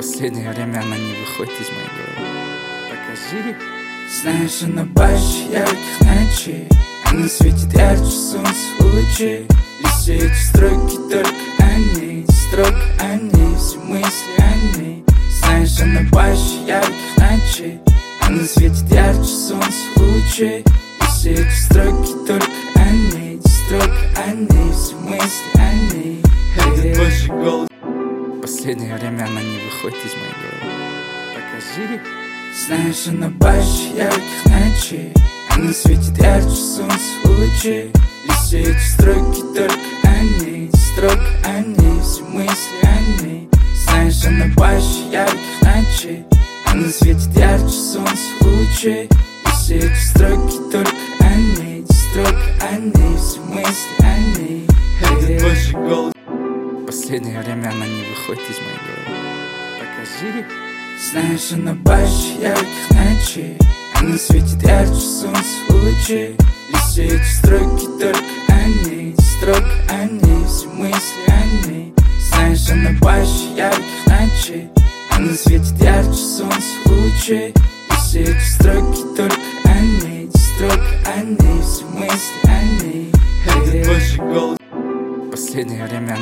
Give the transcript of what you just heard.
Последнее время она не выходит из моей головы. Покажи. Знаешь, она больше ярких ночей. Она светит ярче солнца в луче. И все эти строки только о ней. Строк о ней, все мысли о ней. Знаешь, она больше ярких ночей. Она светит ярче солнца в луче. И все эти строки только о ней. Строк о ней, все мысли о ней. Больше голос. Последнее время она не выходит из моей головы. Покажи. Знаешь, она больше ярких ночей. Она светит ярче солнца в луче. И все эти строки только о ней. Строк о ней, все мысли о ней. Знаешь, она больше ярких ночей. Она светит ярче солнца в луче. И все эти строки только о ней. Строк о ней, все мысли о ней. Больше голос. Последнее время она не выходит из моей головы. Покажи. Знаешь, она больше ярких ночей. Она светит ярче солнца в луче. И все эти строки только о ней. Строк о ней, все мысли о ней. Знаешь, она больше ярких ночей. Она светит ярче солнца в луче. И все эти строки только